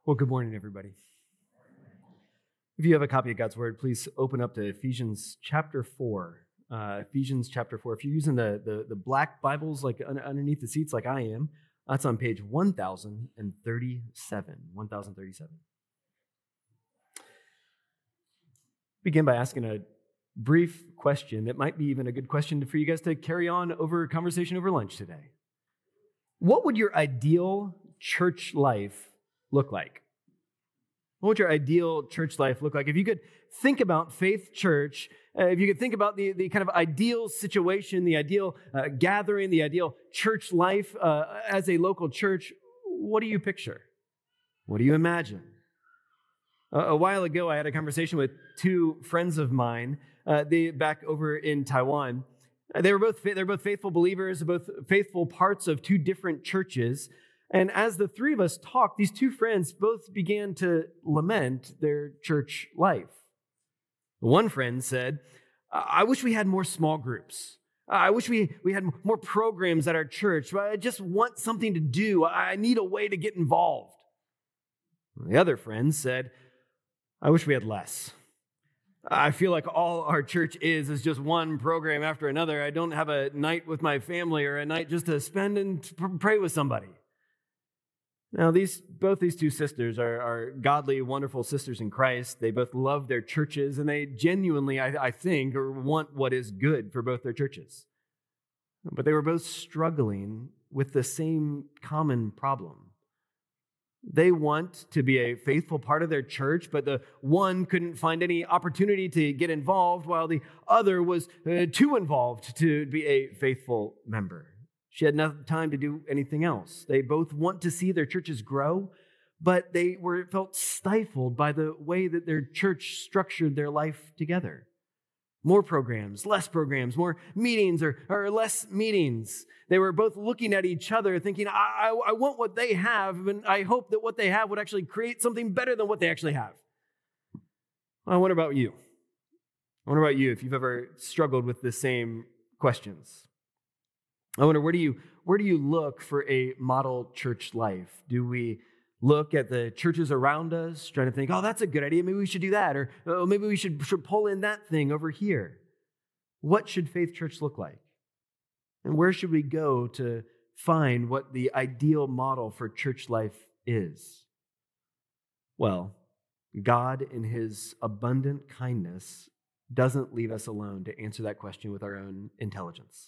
Well, good morning, everybody. If you have a copy of God's Word, please open up to Ephesians chapter 4. Ephesians chapter 4. If you're using the black Bibles like underneath the seats like I am, that's on page 1037. 1037. Begin by asking a brief question that might be even a good question for you guys to carry on over conversation over lunch today. What would your ideal church life look like? What would your ideal church life look like? If you could think about Faith Church, if you could think about the kind of ideal situation, the ideal gathering, the ideal church life as a local church, what do you picture? What do you imagine? A while ago, I had a conversation with two friends of mine, back over in Taiwan. They're both faithful believers, both faithful parts of two different churches. And as the three of us talked, these two friends both began to lament their church life. One friend said, I wish we had more small groups. I wish we had more programs at our church. I just want something to do. I need a way to get involved. The other friend said, I wish we had less. I feel like all our church is just one program after another. I don't have a night with my family or a night just to spend and pray with somebody. Now, both these two sisters are godly, wonderful sisters in Christ. They both love their churches, and they genuinely, I think, want what is good for both their churches. But they were both struggling with the same common problem. They want to be a faithful part of their church, but the one couldn't find any opportunity to get involved, while the other was too involved to be a faithful member. She had no time to do anything else. They both want to see their churches grow, but they felt stifled by the way that their church structured their life together. More programs, less programs, more meetings or less meetings. They were both looking at each other thinking, I want what they have, and I hope that what they have would actually create something better than what they actually have. I wonder about you. I wonder about you if you've ever struggled with the same questions. I wonder, where do you look for a model church life? Do we look at the churches around us, trying to think, oh, that's a good idea, maybe we should do that, or oh, maybe we should pull in that thing over here? What should Faith Church look like? And where should we go to find what the ideal model for church life is? Well, God, in His abundant kindness, doesn't leave us alone to answer that question with our own intelligence.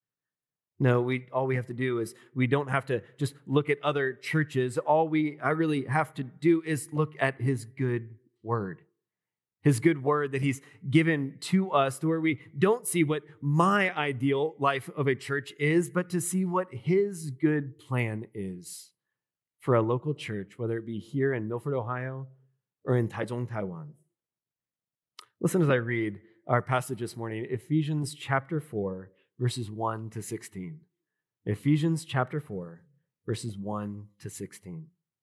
No, all we have to do is, we don't have to just look at other churches. I really have to do is look at His good word. His good word that He's given to us, to where we don't see what my ideal life of a church is, but to see what His good plan is for a local church, whether it be here in Milford, Ohio, or in Taichung, Taiwan. Listen as I read our passage this morning, Ephesians chapter 4, verses 1 to 16. Ephesians chapter 4, verses 1 to 16.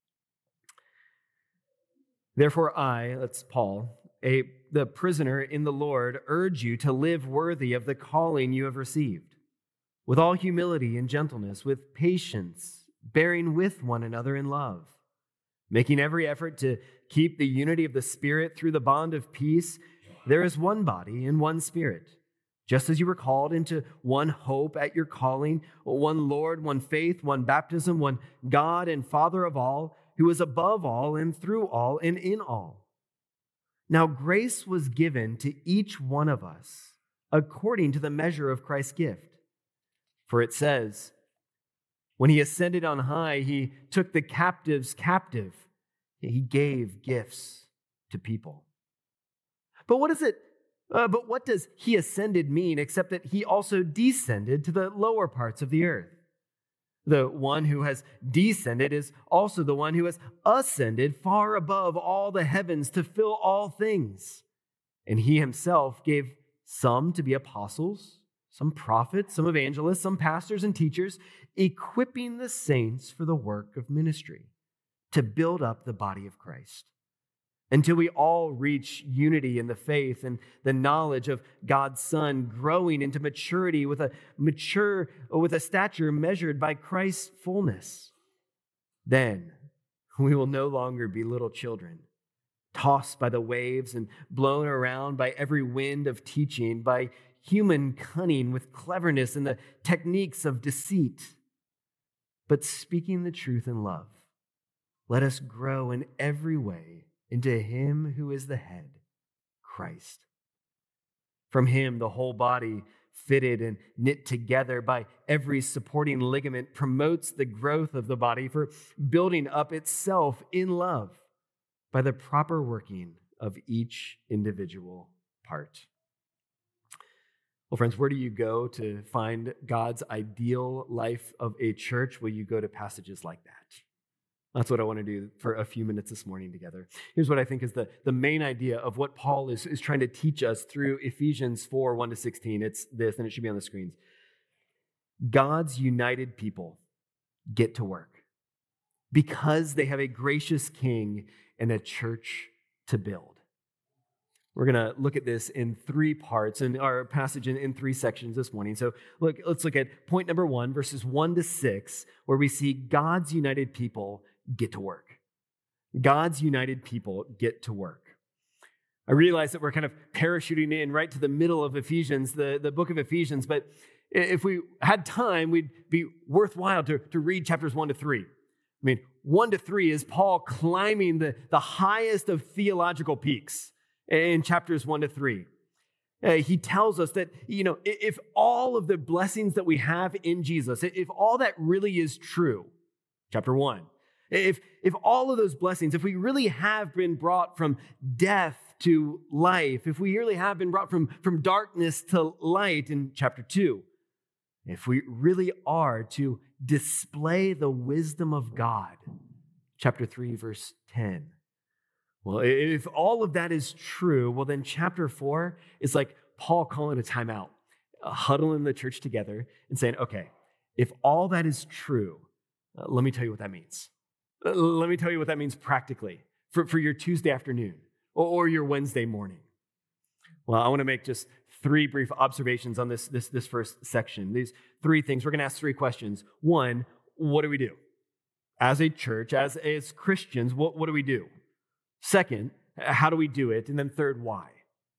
Therefore I, that's Paul, the prisoner in the Lord, urge you to live worthy of the calling you have received, with all humility and gentleness, with patience, bearing with one another in love, making every effort to keep the unity of the Spirit through the bond of peace. There is one body and one Spirit, just as you were called into one hope at your calling, one Lord, one faith, one baptism, one God and Father of all, who is above all and through all and in all. Now grace was given to each one of us according to the measure of Christ's gift. For it says, when He ascended on high, He took the captives captive. He gave gifts to people. But what does He ascended mean, except that He also descended to the lower parts of the earth? The one who has descended is also the one who has ascended far above all the heavens to fill all things. And He Himself gave some to be apostles, some prophets, some evangelists, some pastors and teachers, equipping the saints for the work of ministry, to build up the body of Christ, until we all reach unity in the faith and the knowledge of God's Son, growing into maturity with a stature measured by Christ's fullness. Then We will no longer be little children, tossed by the waves and blown around by every wind of teaching, by human cunning with cleverness and the techniques of deceit. But speaking the truth in love, let us grow in every way into him who is the head, Christ. From him, the whole body, fitted and knit together by every supporting ligament, promotes the growth of the body for building up itself in love by the proper working of each individual part. Well, friends, where do you go to find God's ideal life of a church? Well, you go to passages like that. That's what I want to do for a few minutes this morning together. Here's what I think is the main idea of what Paul is trying to teach us through Ephesians 4, 1-16. It's this, and it should be on the screens. God's united people get to work because they have a gracious king and a church to build. We're going to look at this in three parts in our passage in three sections this morning. So let's look at point number 1, verses 1-6, where we see God's united people get to work. God's united people get to work. I realize that we're kind of parachuting in right to the middle of Ephesians, the book of Ephesians, but if we had time, we'd be worthwhile to read chapters 1-3. I mean, 1-3 is Paul climbing the highest of theological peaks in chapters 1-3. He tells us that, if all of the blessings that we have in Jesus, if all that really is true, chapter 1, if all of those blessings, if we really have been brought from death to life, if we really have been brought from darkness to light in chapter 2, if we really are to display the wisdom of God, chapter 3, verse 10. Well, if all of that is true, well, then chapter 4 is like Paul calling a timeout, huddling the church together and saying, okay, if all that is true, let me tell you what that means. Let me tell you what that means practically for your Tuesday afternoon or your Wednesday morning. Well, I want to make just 3 brief observations on this first section. These 3 things. We're going to ask 3 questions. 1, what do we do? As a church, as Christians, what do we do? 2nd, how do we do it? And then 3rd, why?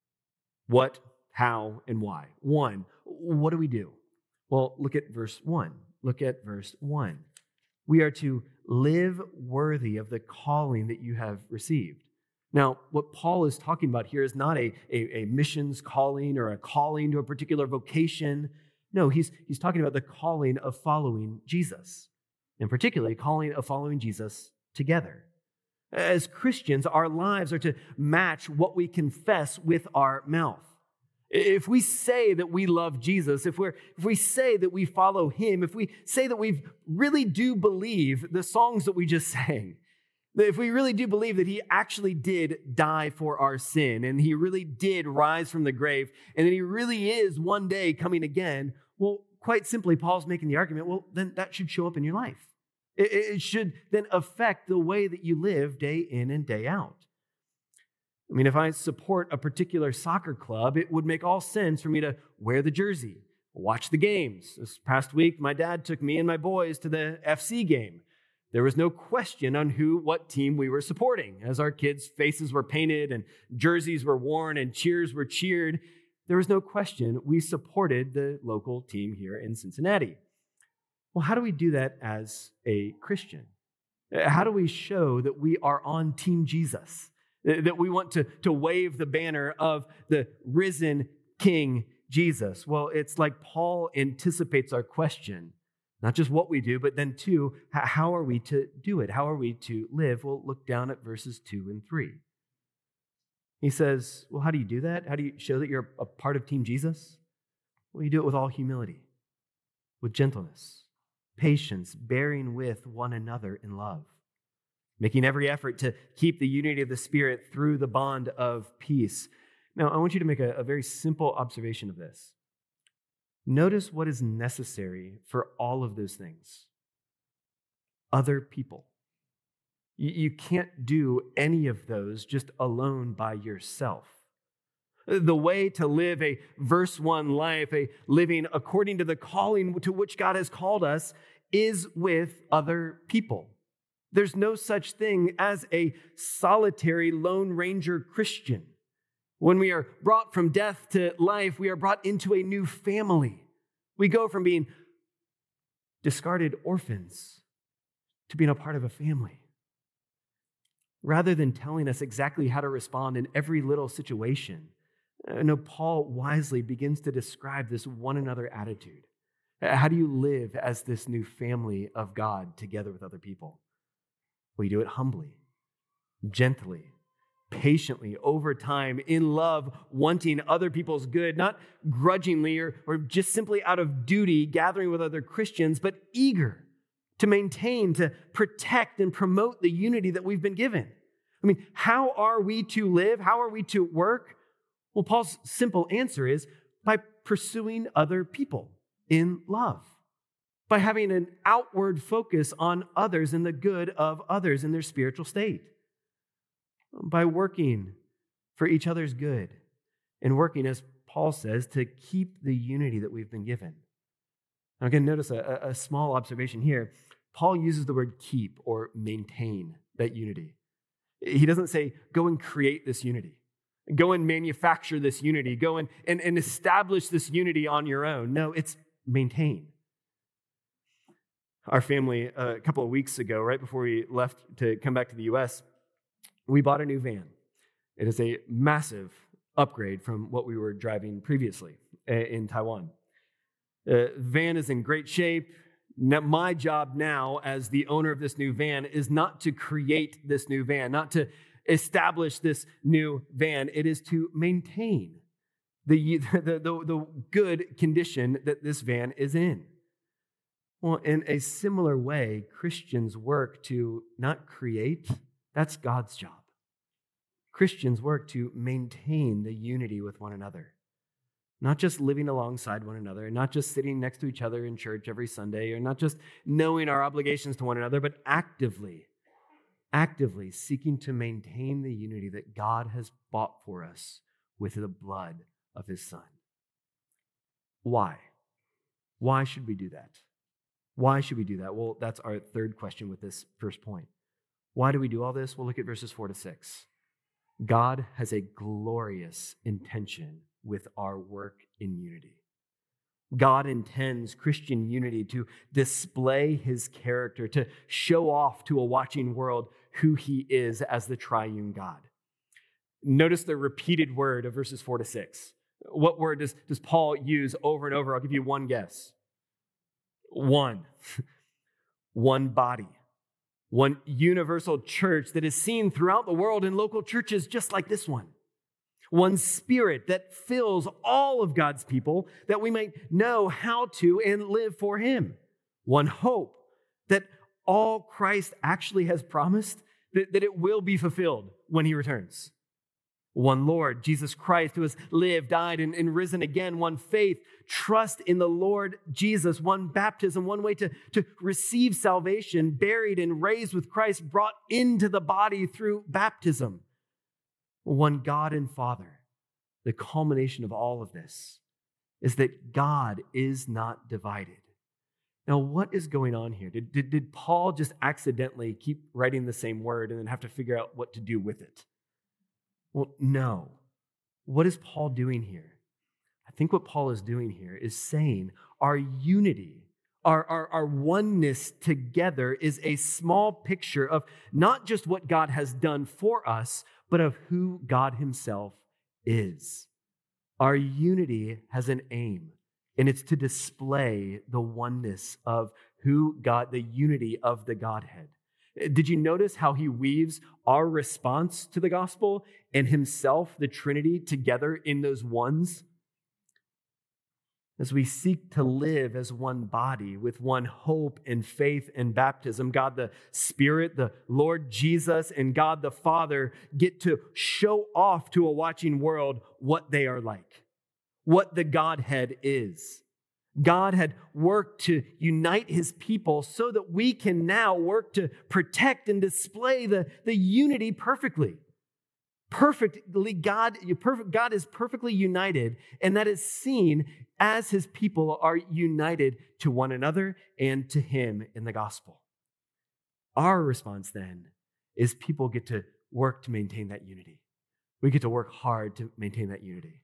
What, how, and why? 1, what do we do? Well, look at verse 1. Look at verse 1. We are to live worthy of the calling that you have received. Now, what Paul is talking about here is not a missions calling or a calling to a particular vocation. No, he's talking about the calling of following Jesus, and particularly calling of following Jesus together. As Christians, our lives are to match what we confess with our mouth. If we say that we love Jesus, if we say that we follow him, if we say that we really do believe the songs that we just sang, that if we really do believe that he actually did die for our sin and he really did rise from the grave and that he really is one day coming again, well, quite simply, Paul's making the argument, well, then that should show up in your life. It should then affect the way that you live day in and day out. I mean, if I support a particular soccer club, it would make all sense for me to wear the jersey, watch the games. This past week, my dad took me and my boys to the FC game. There was no question on what team we were supporting. As our kids' faces were painted and jerseys were worn and cheers were cheered, there was no question we supported the local team here in Cincinnati. Well, how do we do that as a Christian? How do we show that we are on Team Jesus? That we want to wave the banner of the risen King Jesus? Well, it's like Paul anticipates our question. Not just what we do, but then 2, how are we to do it? How are we to live? Well, look down at verses 2 and 3. He says, well, how do you do that? How do you show that you're a part of Team Jesus? Well, you do it with all humility, with gentleness, patience, bearing with one another in love, making every effort to keep the unity of the Spirit through the bond of peace. Now, I want you to make a very simple observation of this. Notice what is necessary for all of those things. Other people. You can't do any of those just alone by yourself. The way to live a verse 1 life, a living according to the calling to which God has called us, is with other people. There's no such thing as a solitary Lone Ranger Christian. When we are brought from death to life, we are brought into a new family. We go from being discarded orphans to being a part of a family. Rather than telling us exactly how to respond in every little situation, Paul wisely begins to describe this one another attitude. How do you live as this new family of God together with other people? Well, you do it humbly, gently, patiently, over time, in love, wanting other people's good, not grudgingly or just simply out of duty, gathering with other Christians, but eager to maintain, to protect, and promote the unity that we've been given. I mean, how are we to live? How are we to work? Well, Paul's simple answer is by pursuing other people in love, by having an outward focus on others and the good of others in their spiritual state, by working for each other's good and working, as Paul says, to keep the unity that we've been given. Now, again, notice a small observation here. Paul uses the word keep or maintain that unity. He doesn't say, go and create this unity. Go and manufacture this unity. Go and establish this unity on your own. No, it's maintain. Our family, a couple of weeks ago, right before we left to come back to the U.S., we bought a new van. It is a massive upgrade from what we were driving previously in Taiwan. The van is in great shape. Now, my job now as the owner of this new van is not to create this new van, not to establish this new van. It is to maintain the good condition that this van is in. Well, in a similar way, Christians work to not create. That's God's job. Christians work to maintain the unity with one another. Not just living alongside one another, and not just sitting next to each other in church every Sunday, or not just knowing our obligations to one another, but actively seeking to maintain the unity that God has bought for us with the blood of his Son. Why? Why should we do that? Why should we do that? Well, that's our third question with this first point. Why do we do all this? We'll look at verses 4-6. God has a glorious intention with our work in unity. God intends Christian unity to display his character, to show off to a watching world who he is as the triune God. Notice the repeated word of verses 4-6. What word does Paul use over and over? I'll give you one guess. One. One body. One universal church that is seen throughout the world in local churches just like this one. One spirit that fills all of God's people that we might know how to and live for him. One hope that all Christ actually has promised, that it will be fulfilled when he returns. One Lord, Jesus Christ, who has lived, died, and risen again. One faith, trust in the Lord Jesus. One baptism, one way to receive salvation, buried and raised with Christ, brought into the body through baptism. One God and Father. The culmination of all of this is that God is not divided. Now, what is going on here? Did Paul just accidentally keep writing the same word and then have to figure out what to do with it? Well, no. What is Paul doing here? I think what Paul is doing here is saying our unity, our oneness together is a small picture of not just what God has done for us, but of who God himself is. Our unity has an aim, and it's to display the oneness of who God, the unity of the Godhead. Did you notice how he weaves our response to the gospel and himself, the Trinity, together in those ones? As we seek to live as one body with one hope and faith and baptism, God the Spirit, the Lord Jesus, and God the Father get to show off to a watching world what they are like, what the Godhead is. God had worked to unite his people so that we can now work to protect and display the unity perfectly. God is perfectly united, and that is seen as his people are united to one another and to him in the gospel. Our response then is people get to work to maintain that unity. We get to work hard to maintain that unity.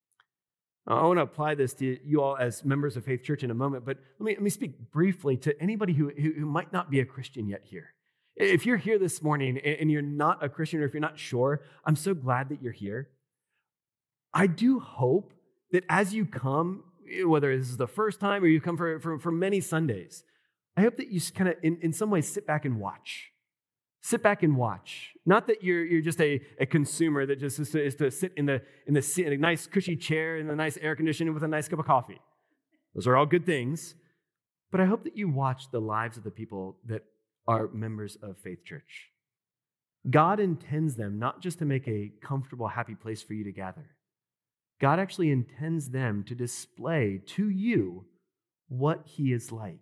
I want to apply this to you all as members of Faith Church in a moment, but let me speak briefly to anybody who might not be a Christian yet here. If you're here this morning and you're not a Christian, or if you're not sure, I'm so glad that you're here. I do hope that as you come, whether this is the first time or you come for many Sundays, I hope that you kind of, in some ways, sit back and watch. Sit back and watch. Not that you're just a consumer that just is to sit in a nice cushy chair in a nice air conditioning with a nice cup of coffee. Those are all good things. But I hope that you watch the lives of the people that are members of Faith Church. God intends them not just to make a comfortable, happy place for you to gather. God actually intends them to display to you what He is like.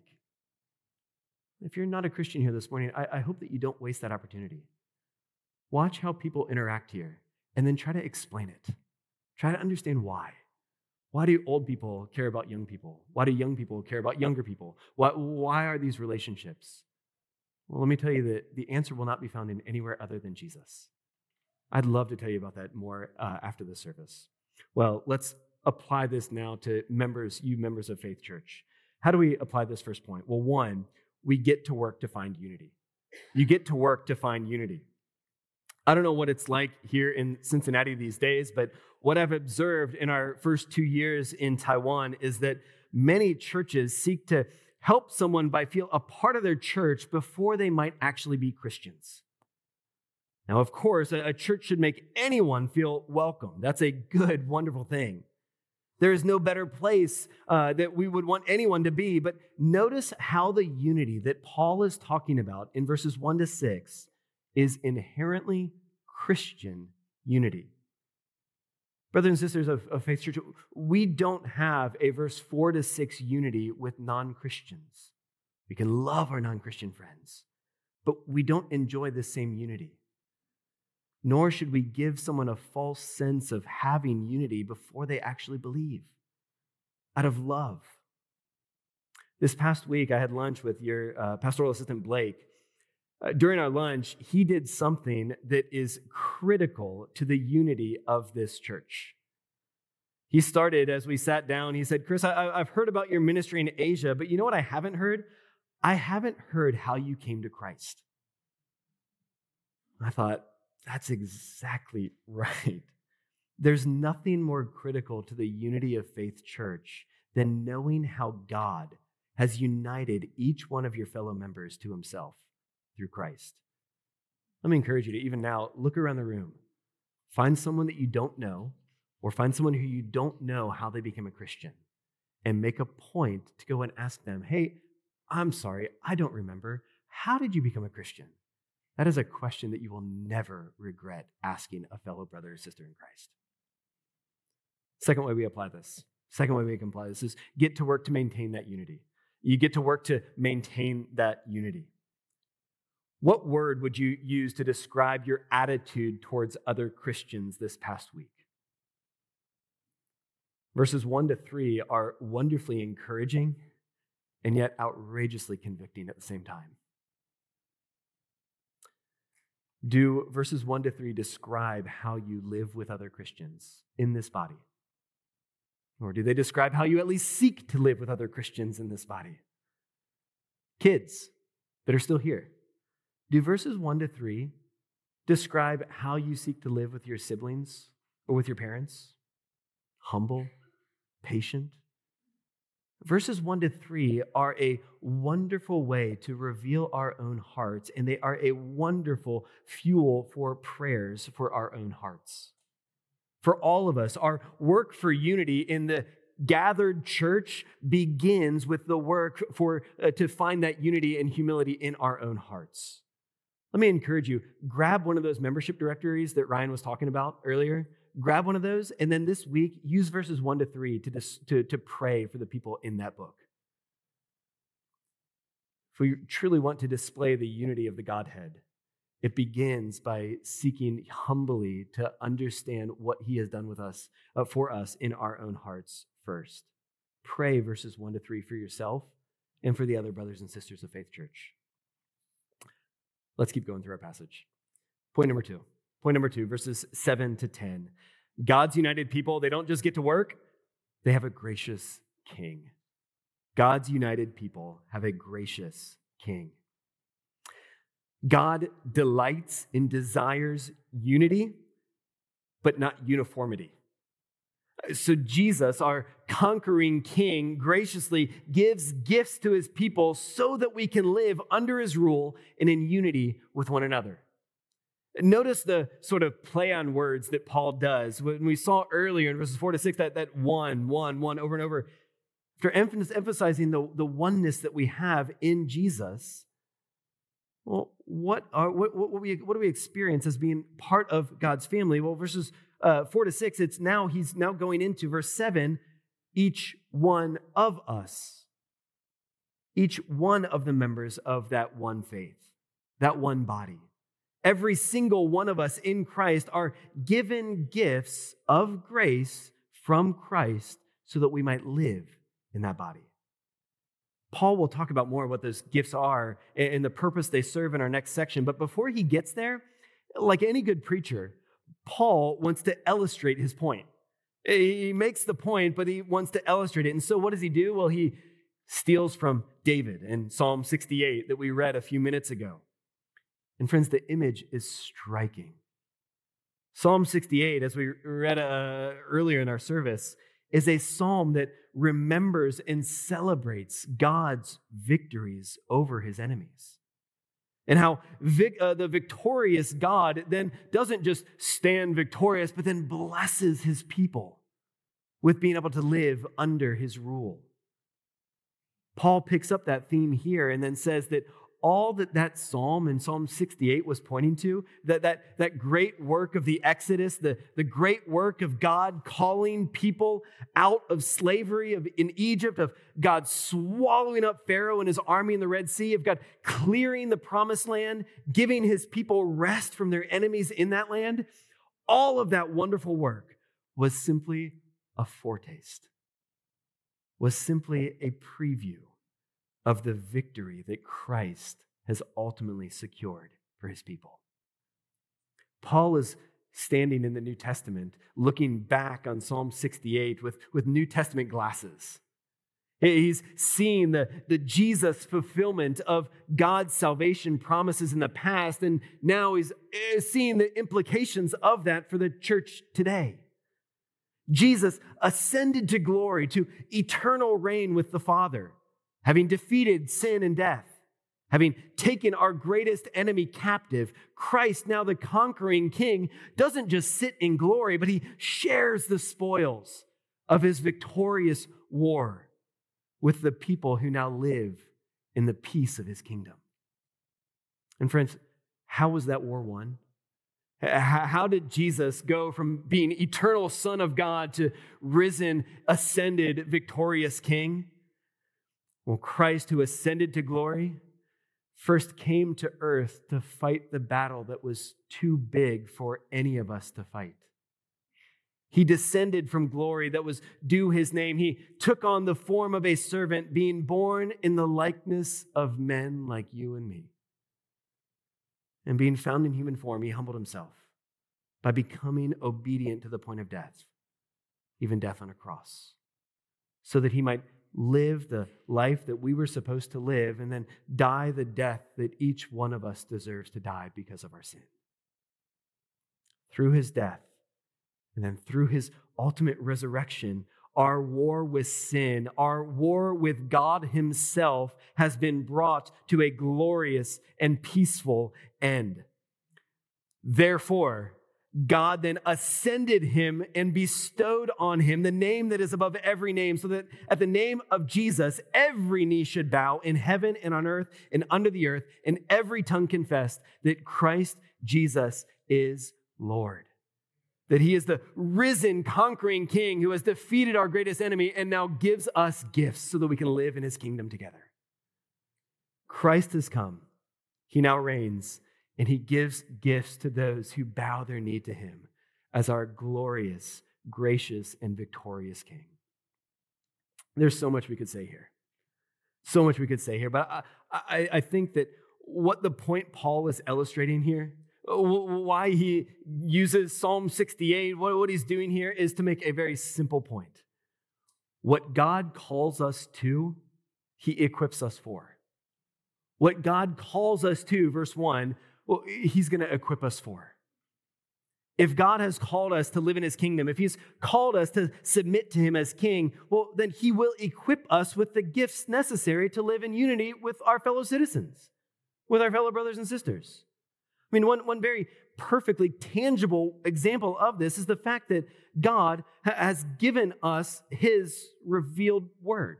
If you're not a Christian here this morning, I hope that you don't waste that opportunity. Watch how people interact here and then try to explain it. Try to understand why. Why do old people care about young people? Why do young people care about younger people? Why are these relationships? Well, let me tell you that the answer will not be found in anywhere other than Jesus. I'd love to tell you about that more after the service. Well, let's apply this now to you members of Faith Church. How do we apply this first point? Well, one, we get to work to find unity. You get to work to find unity. I don't know what it's like here in Cincinnati these days, but what I've observed in our first 2 years in Taiwan is that many churches seek to help someone by feel a part of their church before they might actually be Christians. Now, of course, a church should make anyone feel welcome. That's a good, wonderful thing. There is no better place that we would want anyone to be, but notice how the unity that Paul is talking about in verses 1-6 is inherently Christian unity. Brothers and sisters of Faith Church, we don't have a verse 4-6 unity with non-Christians. We can love our non-Christian friends, but we don't enjoy the same unity. Nor should we give someone a false sense of having unity before they actually believe, out of love. This past week, I had lunch with your pastoral assistant, Blake. During our lunch, he did something that is critical to the unity of this church. He started, as we sat down, he said, "Chris, I've heard about your ministry in Asia, but you know what I haven't heard? I haven't heard how you came to Christ." I thought, that's exactly right. There's nothing more critical to the unity of Faith Church than knowing how God has united each one of your fellow members to Himself through Christ. Let me encourage you to, even now, look around the room. Find someone that you don't know, or find someone who you don't know how they became a Christian, and make a point to go and ask them, "Hey, I'm sorry, I don't remember. How did you become a Christian?" That is a question that you will never regret asking a fellow brother or sister in Christ. Second way we apply this. Second way we can apply this is get to work to maintain that unity. You get to work to maintain that unity. What word would you use to describe your attitude towards other Christians this past week? Verses 1-3 are wonderfully encouraging and yet outrageously convicting at the same time. Do verses 1-3 describe how you live with other Christians in this body? Or do they describe how you at least seek to live with other Christians in this body? Kids that are still here, do verses 1-3 describe how you seek to live with your siblings or with your parents? Humble, patient? Verses 1-3 are a wonderful way to reveal our own hearts, and they are a wonderful fuel for prayers for our own hearts. For all of us, our work for unity in the gathered church begins with the work to find that unity and humility in our own hearts. Let me encourage you, grab one of those membership directories that Ryan was talking about earlier. Grab one of those, and then this week, use verses 1-3 to pray for the people in that book. If we truly want to display the unity of the Godhead, it begins by seeking humbly to understand what He has done with us, for us in our own hearts first. Pray verses 1-3 for yourself and for the other brothers and sisters of Faith Church. Let's keep going through our passage. Point number two. Point number two, verses 7 to 10. God's united people, they don't just get to work, they have a gracious king. God's united people have a gracious king. God delights and desires unity, but not uniformity. So Jesus, our conquering king, graciously gives gifts to his people so that we can live under his rule and in unity with one another. Notice the sort of play on words that Paul does. When we saw earlier in verses 4 to 6, that one over and over, after emphasizing the oneness that we have in Jesus, well, what do we experience as being part of God's family? Well, verses 4 to 6, he's now going into verse 7, each one of us, each one of the members of that one faith, that one body. Every single one of us in Christ are given gifts of grace from Christ so that we might live in that body. Paul will talk about more what those gifts are and the purpose they serve in our next section. But before he gets there, like any good preacher, Paul wants to illustrate his point. He makes the point, but he wants to illustrate it. And so what does he do? Well, he steals from David in Psalm 68 that we read a few minutes ago. And friends, the image is striking. Psalm 68, as we read earlier in our service, is a psalm that remembers and celebrates God's victories over his enemies. And how the victorious God then doesn't just stand victorious, but then blesses his people with being able to live under his rule. Paul picks up that theme here and then says that all that psalm in Psalm 68 was pointing to, that great work of the Exodus, the great work of God calling people out of slavery in Egypt, of God swallowing up Pharaoh and his army in the Red Sea, of God clearing the promised land, giving his people rest from their enemies in that land, all of that wonderful work was simply a foretaste, was simply a preview of the victory that Christ has ultimately secured for his people. Paul is standing in the New Testament, looking back on Psalm 68 with New Testament glasses. He's seeing the Jesus fulfillment of God's salvation promises in the past, and now he's seeing the implications of that for the church today. Jesus ascended to glory, to eternal reign with the Father, having defeated sin and death, having taken our greatest enemy captive. Christ, now the conquering king, doesn't just sit in glory, but he shares the spoils of his victorious war with the people who now live in the peace of his kingdom. And friends, how was that war won? How did Jesus go from being eternal Son of God to risen, ascended, victorious King? Well, Christ, who ascended to glory, first came to earth to fight the battle that was too big for any of us to fight. He descended from glory that was due his name. He took on the form of a servant, being born in the likeness of men like you and me. And being found in human form, he humbled himself by becoming obedient to the point of death, even death on a cross, so that he might live the life that we were supposed to live and then die the death that each one of us deserves to die because of our sin. Through his death and then through his ultimate resurrection, our war with sin, our war with God himself has been brought to a glorious and peaceful end. Therefore, God then ascended him and bestowed on him the name that is above every name, so that at the name of Jesus, every knee should bow in heaven and on earth and under the earth, and every tongue confess that Christ Jesus is Lord. That he is the risen, conquering king who has defeated our greatest enemy and now gives us gifts so that we can live in his kingdom together. Christ has come. He now reigns. And he gives gifts to those who bow their knee to him as our glorious, gracious, and victorious King. There's so much we could say here. So much we could say here. But I think that what the point Paul is illustrating here, why he uses Psalm 68, what he's doing here is to make a very simple point. What God calls us to, he equips us for. What God calls us to, verse 1, well, he's going to equip us for. If God has called us to live in his kingdom, if he's called us to submit to him as king, well, then he will equip us with the gifts necessary to live in unity with our fellow citizens, with our fellow brothers and sisters. I mean, one very perfectly tangible example of this is the fact that God has given us his revealed word.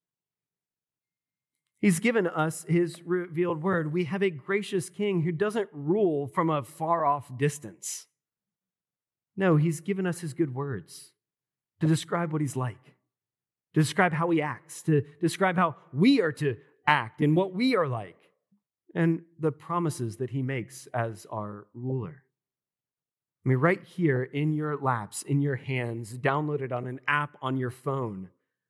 He's given us his revealed word. We have a gracious king who doesn't rule from a far-off distance. No, he's given us his good words to describe what he's like, to describe how he acts, to describe how we are to act and what we are like, and the promises that he makes as our ruler. I mean, right here in your laps, in your hands, downloaded on an app on your phone,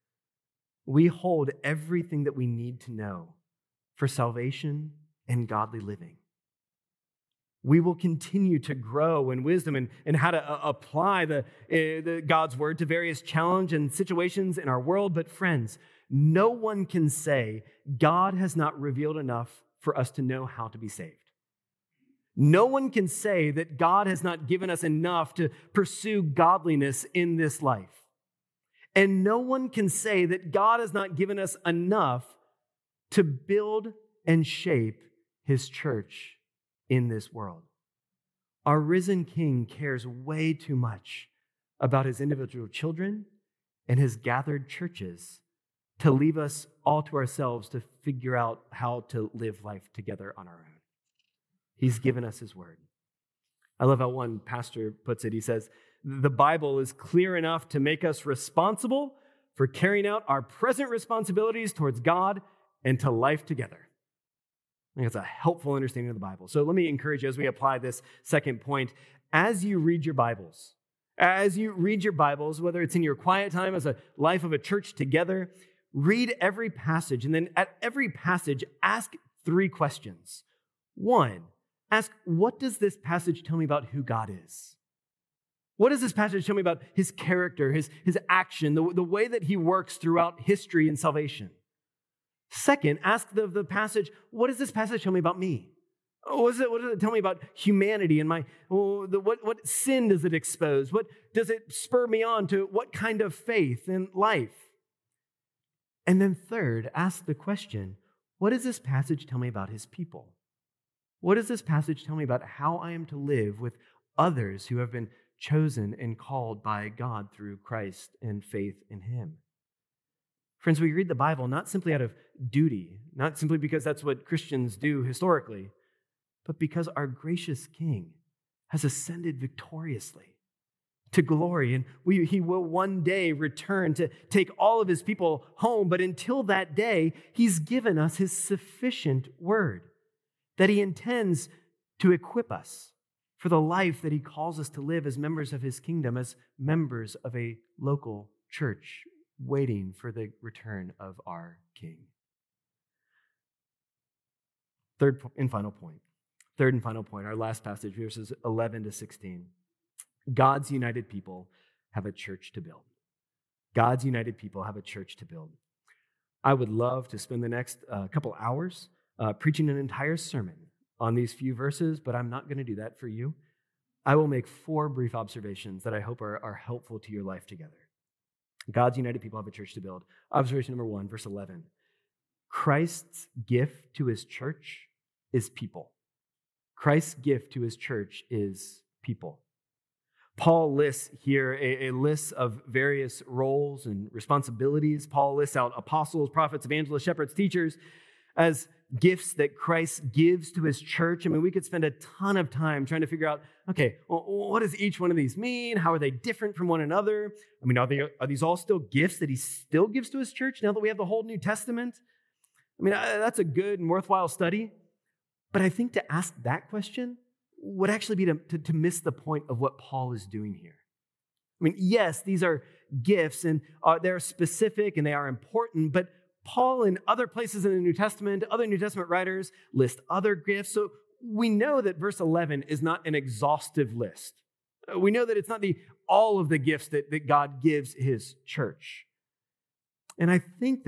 we hold everything that we need to know for salvation and godly living. We will continue to grow in wisdom and how to apply the God's word to various challenges and situations in our world. But friends, no one can say God has not revealed enough for us to know how to be saved. No one can say that God has not given us enough to pursue godliness in this life. And no one can say that God has not given us enough to build and shape his church in this world. Our risen King cares way too much about his individual children and his gathered churches to leave us all to ourselves to figure out how to live life together on our own. He's given us his word. I love how one pastor puts it. He says, the Bible is clear enough to make us responsible for carrying out our present responsibilities towards God and to life together. I think it's a helpful understanding of the Bible. So let me encourage you as we apply this second point, as you read your Bibles, whether it's in your quiet time as a life of a church together, read every passage, and then at every passage, ask 3 questions. 1, ask, what does this passage tell me about who God is? What does this passage tell me about his character, his action, the way that he works throughout history and salvation? 2nd, ask the passage, what does this passage tell me about me? What does it tell me about humanity and what sin does it expose? What does it spur me on to what kind of faith and life? And then 3rd, ask the question, what does this passage tell me about his people? What does this passage tell me about how I am to live with others who have been chosen and called by God through Christ and faith in him? Friends, we read the Bible not simply out of duty, not simply because that's what Christians do historically, but because our gracious King has ascended victoriously to glory, and he will one day return to take all of his people home. But until that day, he's given us his sufficient word that he intends to equip us for the life that he calls us to live as members of his kingdom, as members of a local church waiting for the return of our King. Third and final point, our last passage, verses 11 to 16. God's united people have a church to build. God's united people have a church to build. I would love to spend the next couple hours preaching an entire sermon on these few verses, but I'm not going to do that for you. I will make 4 brief observations that I hope are helpful to your life together. God's united people have a church to build. Observation number 1, verse 11. Christ's gift to his church is people. Christ's gift to his church is people. Paul lists here a list of various roles and responsibilities. Paul lists out apostles, prophets, evangelists, shepherds, teachers as gifts that Christ gives to his church. I mean, we could spend a ton of time trying to figure out, okay, well, what does each one of these mean? How are they different from one another? I mean, are these all still gifts that he still gives to his church now that we have the whole New Testament? I mean, that's a good and worthwhile study. But I think to ask that question would actually be to miss the point of what Paul is doing here. I mean, yes, these are gifts and they're specific and they are important, but Paul in other places in the New Testament, other New Testament writers list other gifts. So we know that verse 11 is not an exhaustive list. We know that it's not all of the gifts that God gives his church. And I think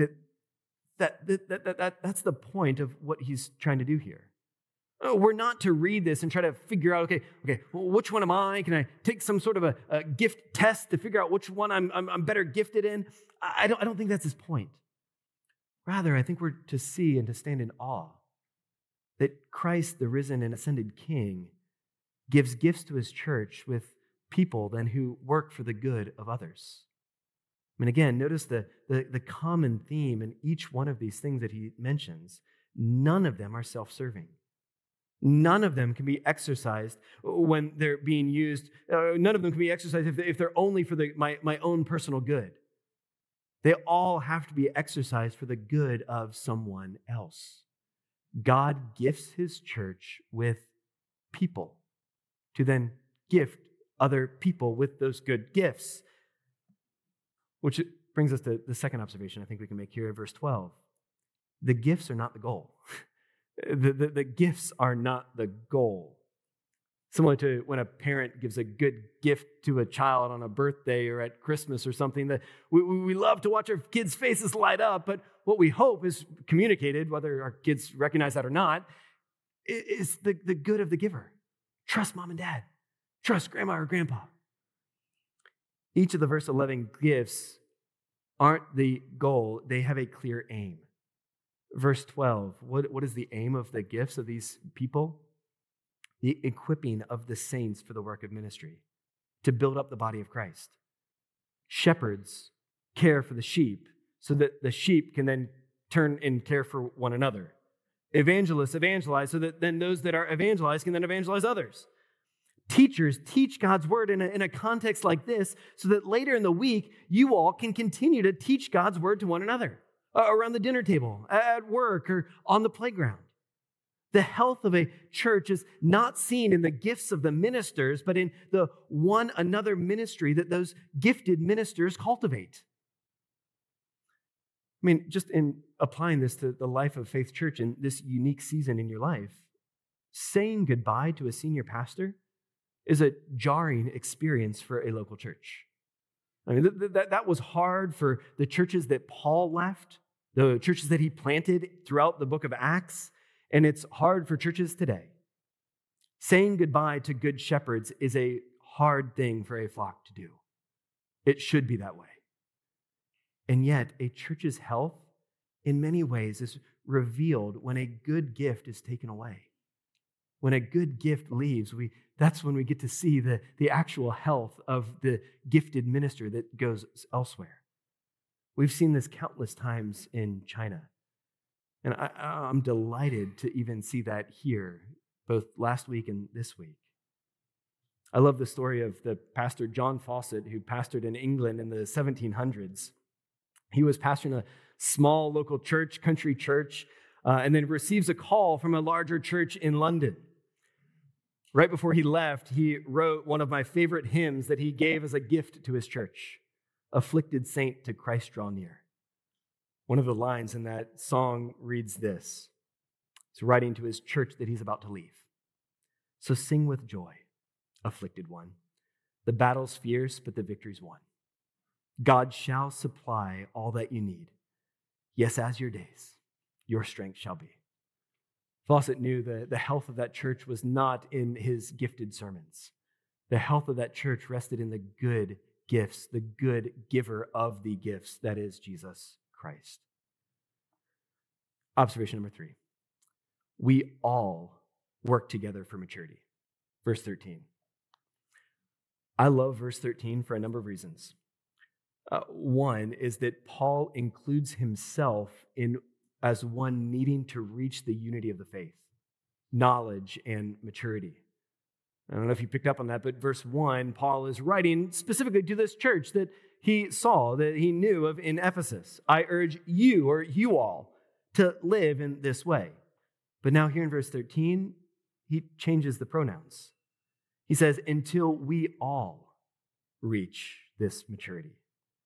that's the point of what he's trying to do here. We're not to read this and try to figure out, okay, well, which one am I? Can I take some sort of a gift test to figure out which one I'm better gifted in? I don't think that's his point. Rather, I think we're to see and to stand in awe that Christ, the risen and ascended King, gives gifts to his church with people then who work for the good of others. I mean, again, notice the common theme in each one of these things that he mentions. None of them are self-serving. None of them can be exercised when they're being used. None of them can be exercised if they're only for my own personal good. They all have to be exercised for the good of someone else. God gifts his church with people to then gift other people with those good gifts. Which brings us to the second observation I think we can make here in verse 12. The gifts are not the goal. The gifts are not the goal. Similar to when a parent gives a good gift to a child on a birthday or at Christmas or something, that we love to watch our kids' faces light up, but what we hope is communicated, whether our kids recognize that or not, is the good of the giver. Trust mom and dad. Trust grandma or grandpa. Each of the verse 11 gifts aren't the goal. They have a clear aim. Verse 12, what is the aim of the gifts of these people? The equipping of the saints for the work of ministry, to build up the body of Christ. Shepherds care for the sheep so that the sheep can then turn and care for one another. Evangelists evangelize so that then those that are evangelized can then evangelize others. Teachers teach God's word in a context like this so that later in the week, you all can continue to teach God's word to one another around the dinner table, at work, or on the playground. The health of a church is not seen in the gifts of the ministers, but in the one another ministry that those gifted ministers cultivate. I mean, just in applying this to the life of Faith Church in this unique season in your life, saying goodbye to a senior pastor is a jarring experience for a local church. I mean, that was hard for the churches that Paul left, the churches that he planted throughout the book of Acts, and it's hard for churches today. Saying goodbye to good shepherds is a hard thing for a flock to do. It should be that way. And yet, a church's health, in many ways, is revealed when a good gift is taken away. When a good gift leaves, that's when we get to see the actual health of the gifted minister that goes elsewhere. We've seen this countless times in China. And I'm delighted to even see that here, both last week and this week. I love the story of the pastor John Fawcett, who pastored in England in the 1700s. He was pastoring a small local church, country church, and then receives a call from a larger church in London. Right before he left, he wrote one of my favorite hymns that he gave as a gift to his church, "Afflicted Saint, to Christ draw near." One of the lines in that song reads this. It's writing to his church that he's about to leave. "So sing with joy, afflicted one. The battle's fierce, but the victory's won. God shall supply all that you need. Yes, as your days, your strength shall be." Fawcett knew the health of that church was not in his gifted sermons. The health of that church rested in the good gifts, the good giver of the gifts, that is Jesus Christ. Observation number 3. We all work together for maturity. Verse 13. I love verse 13 for a number of reasons. One is that Paul includes himself as one needing to reach the unity of the faith, knowledge and maturity. I don't know if you picked up on that, but verse 1, Paul is writing specifically to this church that he saw, that he knew of in Ephesus. I urge you, or you all, to live in this way. But now here in verse 13, he changes the pronouns. He says, until we all reach this maturity.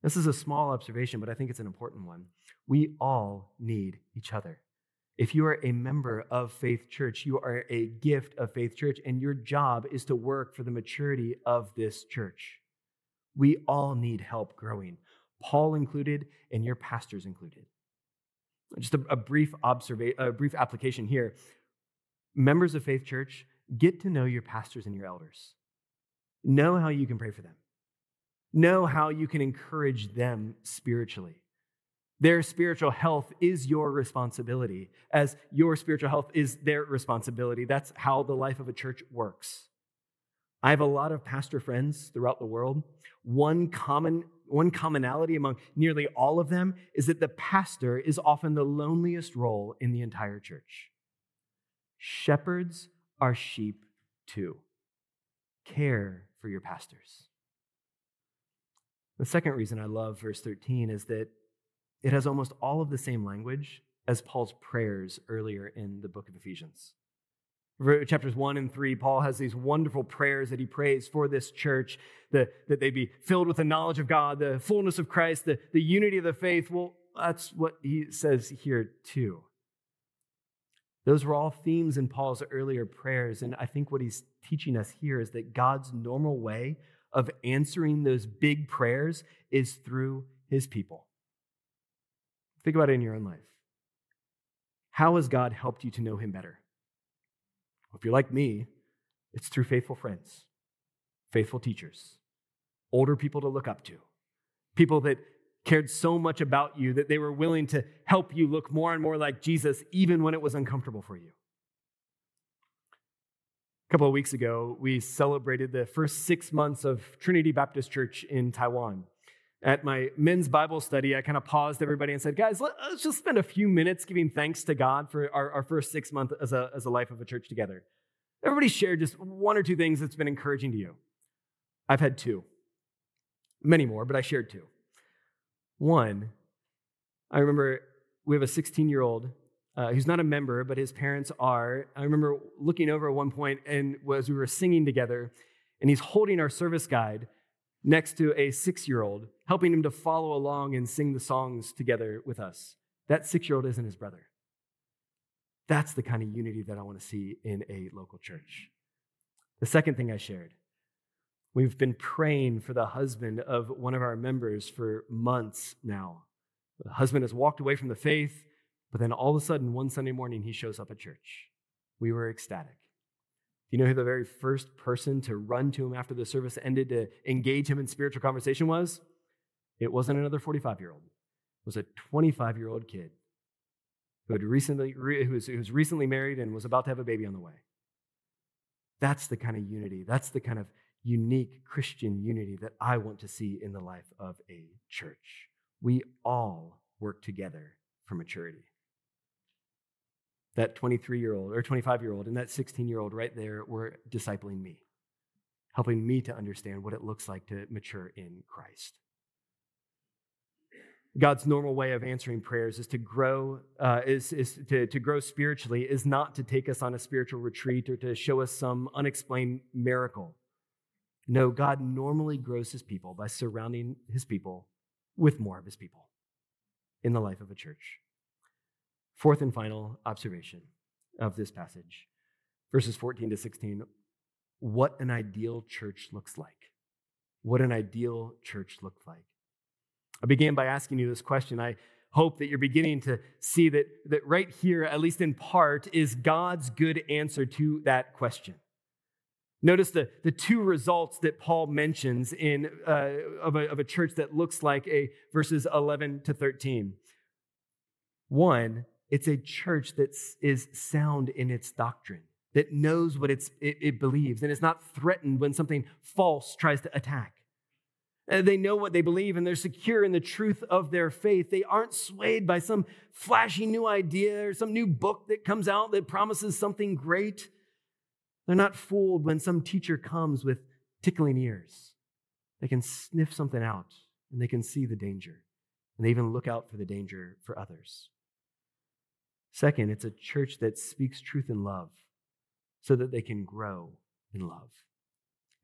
This is a small observation, but I think it's an important one. We all need each other. If you are a member of Faith Church, you are a gift of Faith Church, and your job is to work for the maturity of this church. We all need help growing, Paul included, and your pastors included. Just a brief application here. Members of Faith Church, get to know your pastors and your elders. Know how you can pray for them. Know how you can encourage them spiritually. Their spiritual health is your responsibility, as your spiritual health is their responsibility. That's how the life of a church works. I have a lot of pastor friends throughout the world. One commonality among nearly all of them is that the pastor is often the loneliest role in the entire church. Shepherds are sheep too. Care for your pastors. The second reason I love verse 13 is that it has almost all of the same language as Paul's prayers earlier in the book of Ephesians. Chapters 1 and 3, Paul has these wonderful prayers that he prays for this church, that they be filled with the knowledge of God, the fullness of Christ, the unity of the faith. Well, that's what he says here too. Those were all themes in Paul's earlier prayers, and I think what he's teaching us here is that God's normal way of answering those big prayers is through his people. Think about it in your own life. How has God helped you to know him better? Well, if you're like me, it's through faithful friends, faithful teachers, older people to look up to, people that cared so much about you that they were willing to help you look more and more like Jesus, even when it was uncomfortable for you. A couple of weeks ago, we celebrated the first 6 months of Trinity Baptist Church in Taiwan. At my men's Bible study, I kind of paused everybody and said, guys, let's just spend a few minutes giving thanks to God for our first 6 months as a life of a church together. Everybody shared just one or two things that's been encouraging to you. I've had two. Many more, but I shared two. One, I remember we have a 16-year-old who's not a member, but his parents are. I remember looking over at one point, and as we were singing together, and he's holding our service guide next to a 6-year-old, helping him to follow along and sing the songs together with us. That 6-year-old isn't his brother. That's the kind of unity that I want to see in a local church. The second thing I shared, we've been praying for the husband of one of our members for months now. The husband has walked away from the faith, but then all of a sudden, one Sunday morning, he shows up at church. We were ecstatic. Do you know who the very first person to run to him after the service ended to engage him in spiritual conversation was? It wasn't another 45-year-old. It was a 25-year-old kid who was recently married and was about to have a baby on the way. That's the kind of unity. That's the kind of unique Christian unity that I want to see in the life of a church. We all work together for maturity. That 23-year-old or 25-year-old and that 16-year-old right there were discipling me, helping me to understand what it looks like to mature in Christ. God's normal way of answering prayers is to grow, to grow spiritually, is not to take us on a spiritual retreat or to show us some unexplained miracle. No, God normally grows his people by surrounding his people with more of his people in the life of a church. Fourth and final observation of this passage, verses 14 to 16, what an ideal church looks like. What an ideal church looks like. I began by asking you this question. I hope that you're beginning to see that right here, at least in part, is God's good answer to that question. Notice the two results that Paul mentions in of a church that looks like verses 11 to 13. One, it's a church that is sound in its doctrine, that knows what it believes, and is not threatened when something false tries to attack. They know what they believe, and they're secure in the truth of their faith. They aren't swayed by some flashy new idea or some new book that comes out that promises something great. They're not fooled when some teacher comes with tickling ears. They can sniff something out, and they can see the danger, and they even look out for the danger for others. Second, it's a church that speaks truth in love so that they can grow in love.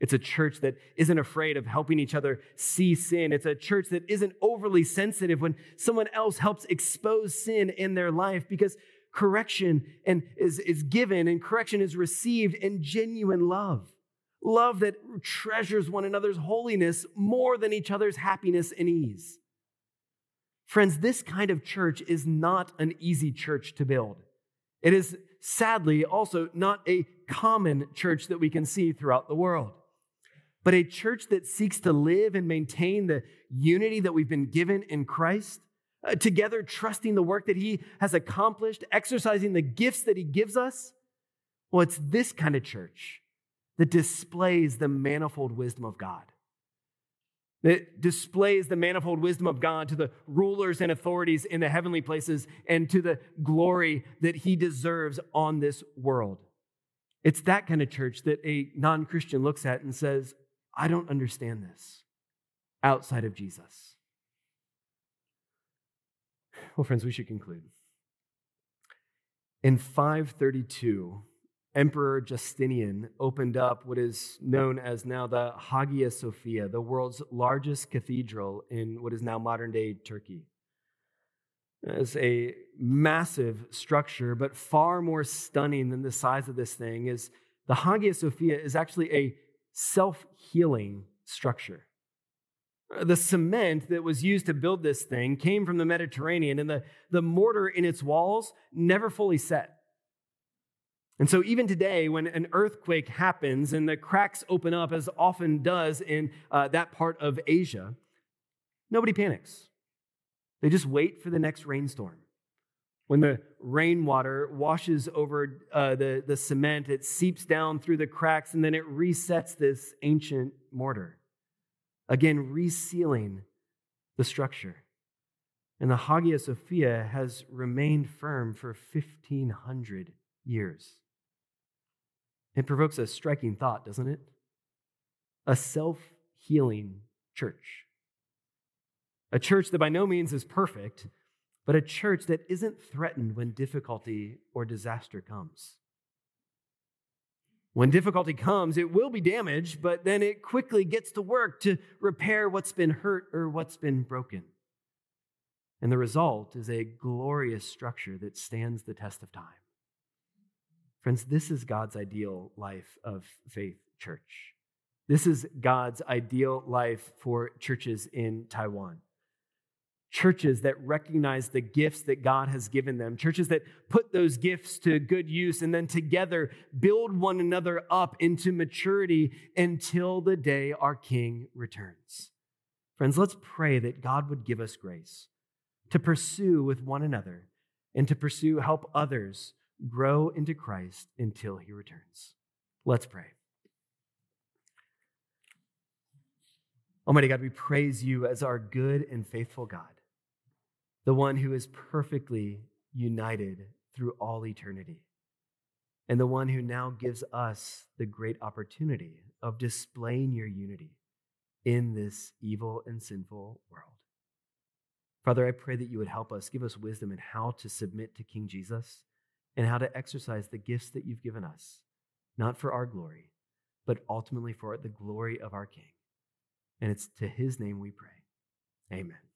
It's a church that isn't afraid of helping each other see sin. It's a church that isn't overly sensitive when someone else helps expose sin in their life, because correction is given and correction is received in genuine love. Love that treasures one another's holiness more than each other's happiness and ease. Friends, this kind of church is not an easy church to build. It is sadly also not a common church that we can see throughout the world. But a church that seeks to live and maintain the unity that we've been given in Christ, together trusting the work that He has accomplished, exercising the gifts that He gives us. Well, it's this kind of church that displays the manifold wisdom of God. It displays the manifold wisdom of God to the rulers and authorities in the heavenly places and to the glory that He deserves on this world. It's that kind of church that a non-Christian looks at and says, I don't understand this outside of Jesus. Well, friends, we should conclude. In 532, Emperor Justinian opened up what is known as now the Hagia Sophia, the world's largest cathedral in what is now modern-day Turkey. It's a massive structure, but far more stunning than the size of this thing is the Hagia Sophia is actually a self-healing structure. The cement that was used to build this thing came from the Mediterranean, and the mortar in its walls never fully set. And so even today, when an earthquake happens and the cracks open up, as often does in that part of Asia, nobody panics. They just wait for the next rainstorm. When the rainwater washes over the cement, it seeps down through the cracks, and then it resets this ancient mortar, again resealing the structure. And the Hagia Sophia has remained firm for 1,500 years. It provokes a striking thought, doesn't it? A self-healing church. A church that by no means is perfect, but a church that isn't threatened when difficulty or disaster comes. When difficulty comes, it will be damaged, but then it quickly gets to work to repair what's been hurt or what's been broken. And the result is a glorious structure that stands the test of time. Friends, this is God's ideal life of faith church. This is God's ideal life for churches in Taiwan. Churches that recognize the gifts that God has given them. Churches that put those gifts to good use and then together build one another up into maturity until the day our King returns. Friends, let's pray that God would give us grace to pursue with one another and to help others grow into Christ until He returns. Let's pray. Almighty God, we praise You as our good and faithful God, the one who is perfectly united through all eternity, and the one who now gives us the great opportunity of displaying Your unity in this evil and sinful world. Father, I pray that You would help us, give us wisdom in how to submit to King Jesus and how to exercise the gifts that You've given us, not for our glory, but ultimately for the glory of our King. And it's to His name we pray. Amen.